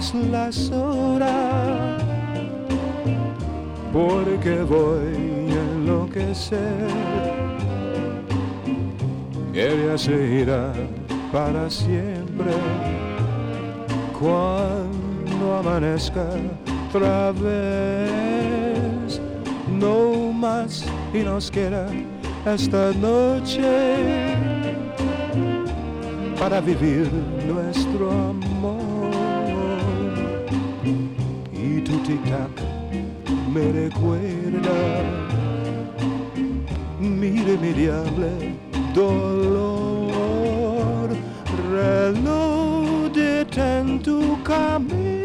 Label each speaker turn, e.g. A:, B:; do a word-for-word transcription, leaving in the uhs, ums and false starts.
A: contarás las horas, porque voy a enloquecer. Ella se irá para siempre cuando amanezca otra vez. No más y nos queda esta noche para vivir nuestro amor. Y tu tic-tac me recuerda mi irremediable dolor. Reloj detén tu camino.